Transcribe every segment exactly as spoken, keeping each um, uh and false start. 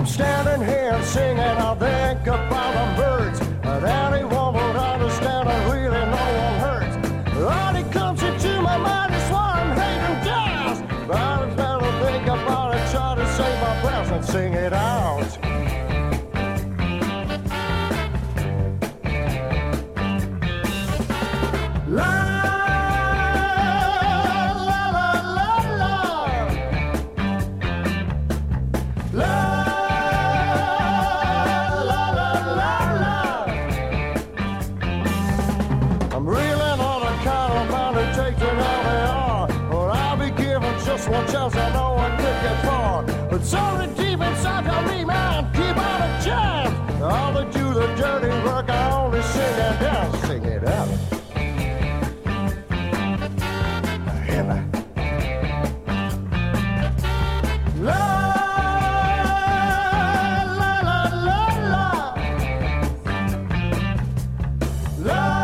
I'm standing here singing, I think about the birds. But anyone would understand, I really no one hurts. All that comes into my mind is what I'm hating jazz. But I better think about it, try to save my breath and sing it out. La one chance I know I could get far. But sorry deep inside of me, man, keep out a chance. All that do the dirty work, I only sing and dance. Sing it out. Hit me. La, la, la, la, la. La.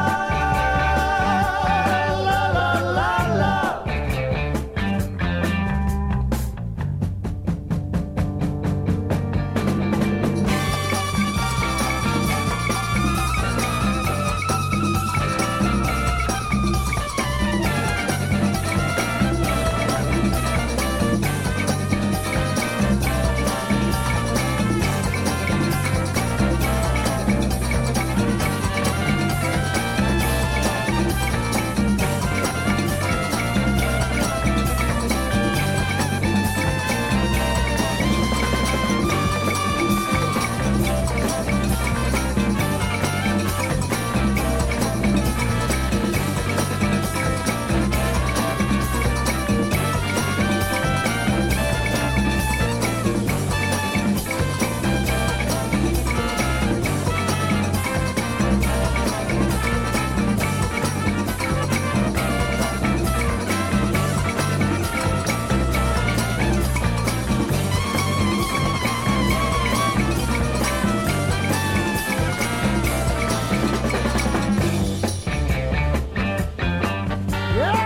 Yeah!